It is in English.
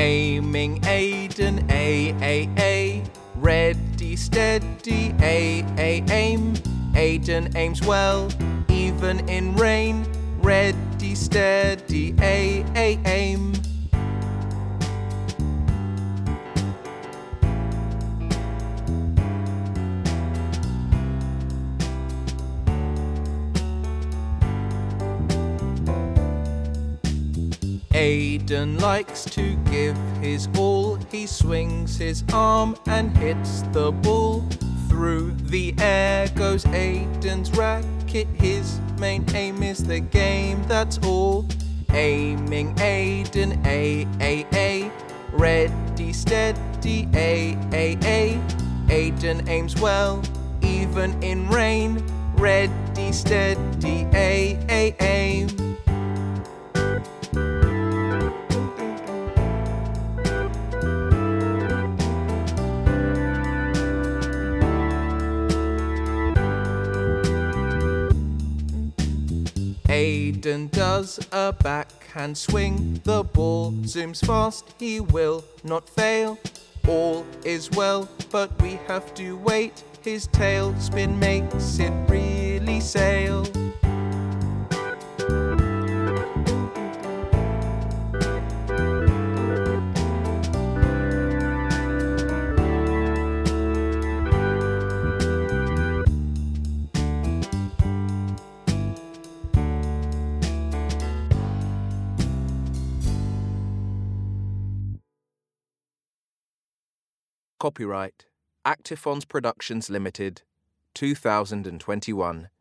Aiming Aidan, A. Ready, steady, aim. Aidan aims well, even in rain. Ready, steady, aim. Aidan likes to give his all. He swings his arm and hits the ball. Through the air goes Aidan's racket. His main aim is the game, that's all. Aiming Aidan, A. Ready, steady, A. Aidan aims well, even in rain. Ready, steady, aim. Aidan does a backhand swing. The ball zooms fast, he will not fail. All is well, but we have to wait. His tail spin makes it really sail. Copyright Actifons Productions Limited, 2021.